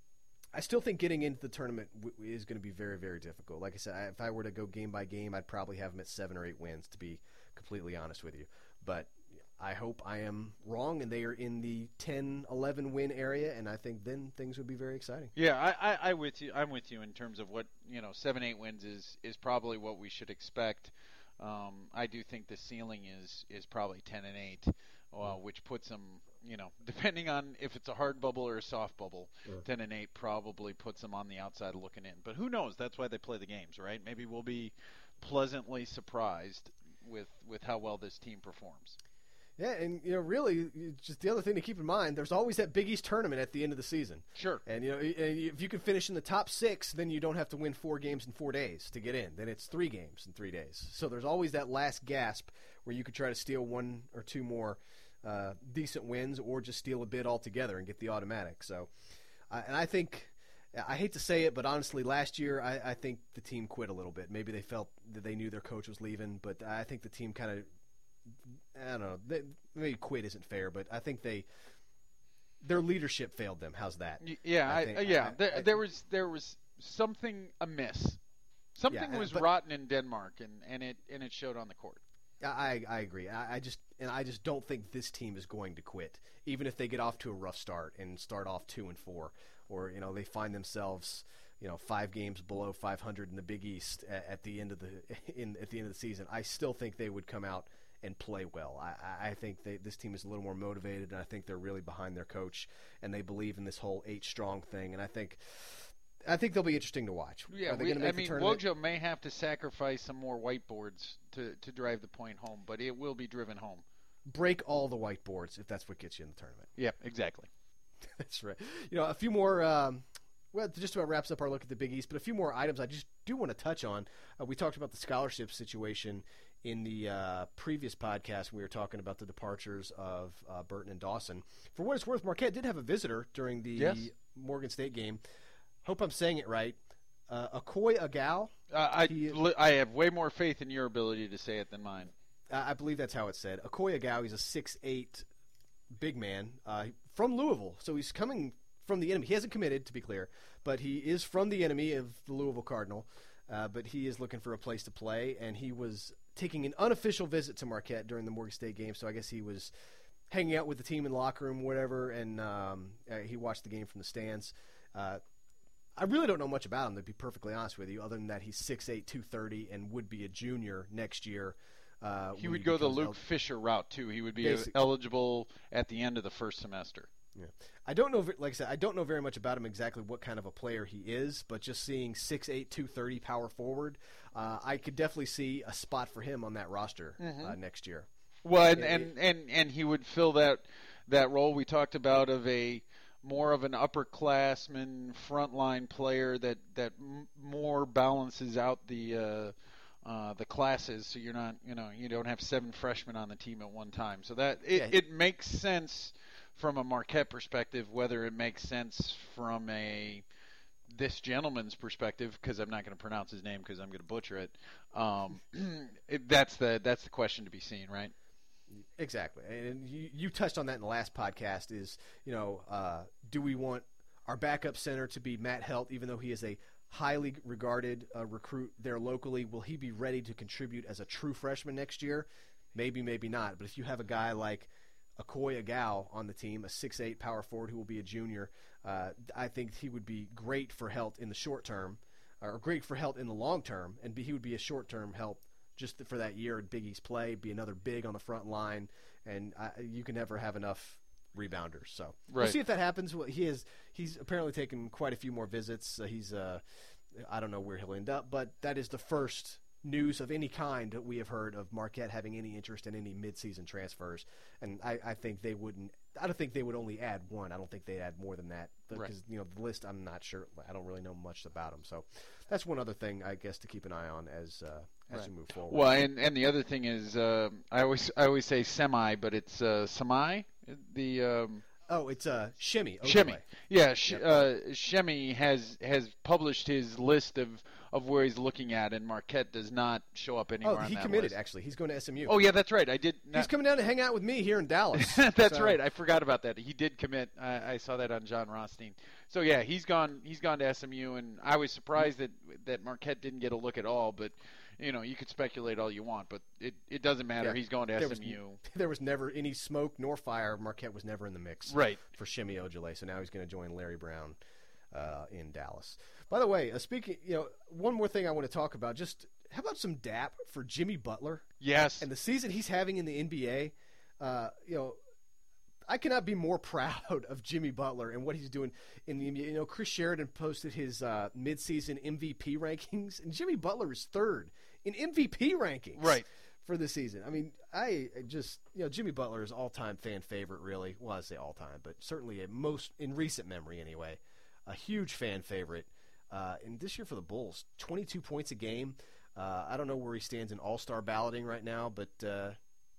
I still think getting into the tournament w- is going to be very, very difficult. Like I said, I, if I were to go game by game, I'd probably have them at seven or eight wins, to be completely honest with you. But I hope I am wrong and they are in the ten, eleven win area, and I think then things would be very exciting. Yeah, I, I, I with you. I'm with you in terms of what, you know, seven, eight wins is, is probably what we should expect. Um, I do think the ceiling is, is probably ten and eight, uh, which puts them, you know, depending on if it's a hard bubble or a soft bubble, sure. ten and eight probably puts them on the outside looking in. But who knows? That's why they play the games, right? Maybe we'll be pleasantly surprised with with how well this team performs. Yeah, and you know, really, just the other thing to keep in mind, there's always that Big East tournament at the end of the season. Sure. And you know, if you can finish in the top six, then you don't have to win four games in four days to get in. Then it's three games in three days. So there's always that last gasp where you could try to steal one or two more uh, decent wins, or just steal a bid altogether and get the automatic. So, uh, and I think, I hate to say it, but honestly, last year I, I think the team quit a little bit. Maybe they felt that they knew their coach was leaving, but I think the team kind of, I don't know, they, maybe quit isn't fair, but I think they their leadership failed them. How's that? Yeah, I I, think, yeah. I, there, I, there was there was something amiss. Something yeah, was but, rotten in Denmark, and, and it and it showed on the court. I I agree. I, I just and I just don't think this team is going to quit, even if they get off to a rough start and start off two and four, or you know they find themselves you know five games below five hundred in the Big East at, at the end of the in at the end of the season. I still think they would come out and play well. I, I think they, this team is a little more motivated, and I think they're really behind their coach, and they believe in this whole eight strong thing. And I think, I think they'll be interesting to watch. Yeah, Are they we, gonna make I the mean, tournament? Wojo may have to sacrifice some more whiteboards to, to drive the point home, but it will be driven home. Break all the whiteboards if that's what gets you in the tournament. Yeah, exactly. That's right. You know, a few more. Um, well, just about wraps up our look at the Big East, but a few more items I just do want to touch on. Uh, we talked about the scholarship situation in the uh, previous podcast. We were talking about the departures of uh, Burton and Dawson. For what it's worth, Marquette did have a visitor during the yes. Morgan State game. Hope I'm saying it right. Uh, Akoy Agau. Uh, I he, I have way more faith in your ability to say it than mine. Uh, I believe that's how it's said. Akoy Agau, he's a six eight big man uh, from Louisville. So he's coming from the enemy. He hasn't committed, to be clear, but he is from the enemy of the Louisville Cardinal. Uh, but he is looking for a place to play, and he was taking an unofficial visit to Marquette during the Morgan State game. So I guess he was hanging out with the team in the locker room, whatever, and um, uh, he watched the game from the stands. Uh, I really don't know much about him, to be perfectly honest with you, other than that he's six eight, two thirty, and would be a junior next year. Uh, he would he go the Luke el- Fisher route, too. He would be Basic. eligible at the end of the first semester. Yeah. I don't know, like I said, I don't know very much about him exactly what kind of a player he is, but just seeing six eight, two thirty power forward, uh, I could definitely see a spot for him on that roster mm-hmm. uh, next year. Well, and, and, and, and he would fill that that role we talked about of a more of an upperclassman frontline player that that m- more balances out the uh, uh, the classes, so you're not you know you don't have seven freshmen on the team at one time. So that it, yeah. it makes sense from a Marquette perspective. Whether it makes sense from a this gentleman's perspective, because I'm not going to pronounce his name because I'm going to butcher it. Um, it. That's the that's the question to be seen, right? Exactly, and you, you touched on that in the last podcast. Is you know, uh, do we want our backup center to be Matt Helt, even though he is a highly regarded uh, recruit there locally? Will he be ready to contribute as a true freshman next year? Maybe, maybe not. But if you have a guy like Akoy Agau on the team, a six eight power forward who will be a junior, uh, I think he would be great for Helt in the short term, or great for Helt in the long term, and be, he would be a short term help just for that year in Big East play, be another big on the front line, and I, you can never have enough rebounders. So right. We'll see if that happens. Well, he is he's apparently taken quite a few more visits. Uh, he's uh, I don't know where he'll end up, but that is the first news of any kind that we have heard of Marquette having any interest in any midseason transfers, and I, I think they wouldn't. I don't think they would only add one. I don't think they'd add more than that because right. you know the list. I'm not sure. I don't really know much about them. So that's one other thing I guess to keep an eye on as uh, as right. we move forward. Well, and, and the other thing is uh, I always I always say semi, but it's uh, semi. The um, oh, it's uh, Shemi. Shemi. Yeah, Sh- yep. uh, Shemi has has published his list of of where he's looking at, and Marquette does not show up anywhere Oh, on he that committed, list. actually. He's going to S M U. Oh, yeah, that's right. I did. Not... He's coming down to hang out with me here in Dallas. That's so. right. I forgot about that. He did commit. I, I saw that on John Rothstein. So, yeah, he's gone He's gone to S M U, and I was surprised that, that Marquette didn't get a look at all, but – you know, you could speculate all you want, but it, it doesn't matter. Yeah. He's going to there S M U. Was, there was never any smoke nor fire. Marquette was never in the mix right. for Shimmy Ojale, so now he's going to join Larry Brown uh, in Dallas. By the way, uh, speaking, you know, one more thing I want to talk about. Just how about some dap for Jimmy Butler? Yes. And the season he's having in the N B A. Uh, you know, I cannot be more proud of Jimmy Butler and what he's doing in the N B A. You know, Chris Sheridan posted his uh, midseason M V P rankings, and Jimmy Butler is third in M V P rankings right. for the season. I mean, I just, you know, Jimmy Butler is all-time fan favorite, really. Well, I say all-time, but certainly a most, in recent memory anyway, a huge fan favorite. Uh, and this year for the Bulls, twenty-two points a game. Uh, I don't know where he stands in all-star balloting right now, but uh,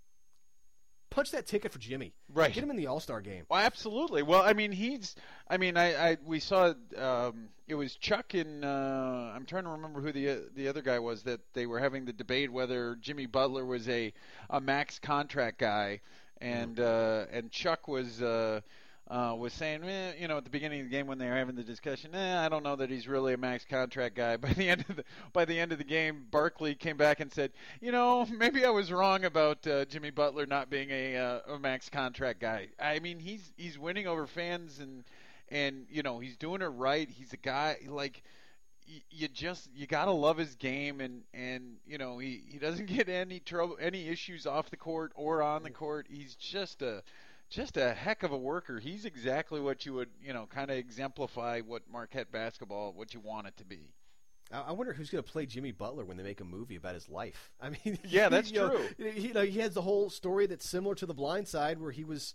punch that ticket for Jimmy. Right. Get him in the all-star game. Well, absolutely. Well, I mean, he's. I mean, I, I we saw um, it was Chuck and uh, I'm trying to remember who the the other guy was that they were having the debate whether Jimmy Butler was a, a max contract guy, and mm-hmm. uh, and Chuck was. Uh, Uh, was saying, eh, you know, at the beginning of the game when they were having the discussion, eh, I don't know that he's really a max contract guy. By the end of the by the end of the game, Barkley came back and said, you know, maybe I was wrong about uh, Jimmy Butler not being a, uh, a max contract guy. I mean, he's he's winning over fans, and and you know he's doing it right. He's a guy like. You just you gotta love his game, and, and you know he, he doesn't get any trouble, any issues off the court or on the court. He's just a just a heck of a worker. He's exactly what you would you know kind of exemplify what Marquette basketball, what you want it to be. I wonder who's going to play Jimmy Butler when they make a movie about his life. I mean, yeah, that's you true. Know, he, you know, he has the whole story that's similar to The Blind Side, where he was.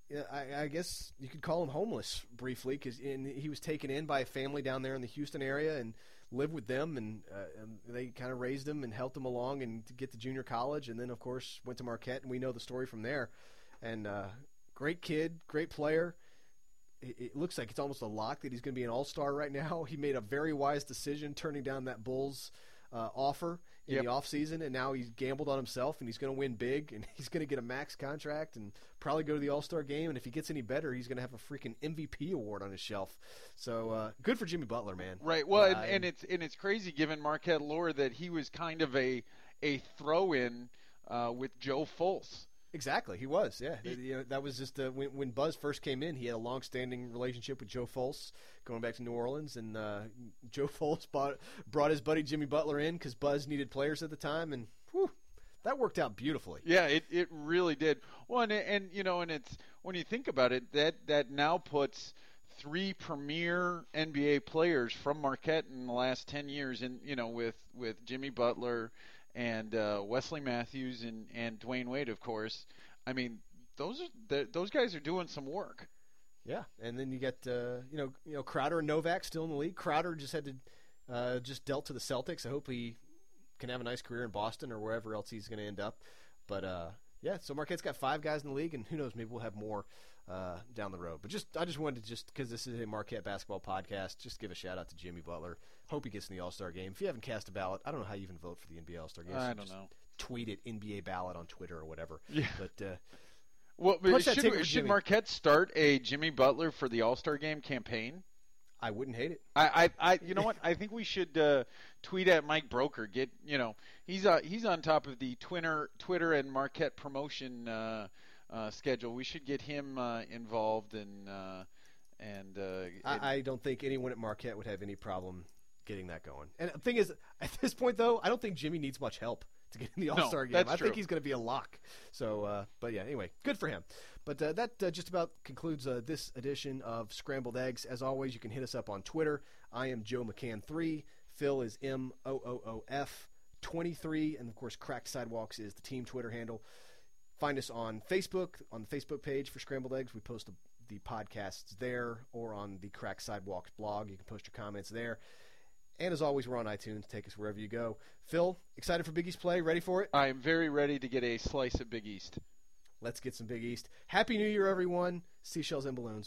I, I guess you could call him homeless briefly, because he was taken in by a family down there in the Houston area and lived with them, and, uh, and they kind of raised him and helped him along and to get to junior college, and then of course went to Marquette, and we know the story from there. And uh, great kid, great player. It, it looks like it's almost a lock that he's going to be an all-star right now. He made a very wise decision turning down that Bulls uh, offer in yep. the offseason, and now he's gambled on himself, and he's going to win big, and he's going to get a max contract and probably go to the All-Star game, and if he gets any better, he's going to have a freaking M V P award on his shelf. So uh, good for Jimmy Butler, man. Right. Well, uh, and, and it's and it's crazy given Marquette lore that he was kind of a a throw-in uh, with Joe Fultz. Exactly, he was. Yeah, he, you know, that was just uh, when, when Buzz first came in. He had a long-standing relationship with Joe Fultz, going back to New Orleans, and uh, Joe Fultz bought, brought his buddy Jimmy Butler in because Buzz needed players at the time, and whew, that worked out beautifully. Yeah, it, it really did. Well, and, and you know, and it's when you think about it, that that now puts three premier N B A players from Marquette in the last ten years, in you know, with with Jimmy Butler and uh, Wesley Matthews and, and Dwayne Wade, of course. I mean, those are those guys are doing some work. Yeah, and then you get uh, you know you know Crowder and Novak still in the league. Crowder just had to uh, just dealt to the Celtics. I hope he can have a nice career in Boston or wherever else he's going to end up. But uh, yeah, so Marquette's got five guys in the league, and who knows, maybe we'll have more uh, down the road. But just I just wanted to just because this is a Marquette basketball podcast, just give a shout out to Jimmy Butler. Hope he gets in the All-Star game. If you haven't cast a ballot, I don't know how you even vote for the N B A All-Star game. I so don't know. Tweet it N B A ballot on Twitter or whatever. Yeah. But uh, well, but should, should should Marquette start a Jimmy Butler for the All-Star game campaign? I wouldn't hate it. I, I, I you know what? I think we should uh, tweet at Mike Broker. Get you know he's uh, he's on top of the Twitter Twitter and Marquette promotion uh, uh, schedule. We should get him uh, involved and uh, and. Uh, I, I don't think anyone at Marquette would have any problem getting that going. And the thing is, at this point though, I don't think Jimmy needs much help to get in the All-Star no, game. That's I true. think he's going to be a lock. So, uh, but yeah, anyway, good for him. But uh, that uh, just about concludes uh, this edition of Scrambled Eggs. As always, you can hit us up on Twitter. I am Joe McCann three. Phil is M O O O F twenty-three. And, of course, Cracked Sidewalks is the team Twitter handle. Find us on Facebook, on the Facebook page for Scrambled Eggs. We post the, the podcasts there, or on the Cracked Sidewalks blog. You can post your comments there. And as always, we're on iTunes. Take us wherever you go. Phil, excited for Big East play? Ready for it? I am very ready to get a slice of Big East. Let's get some Big East. Happy New Year, everyone. Seashells and balloons.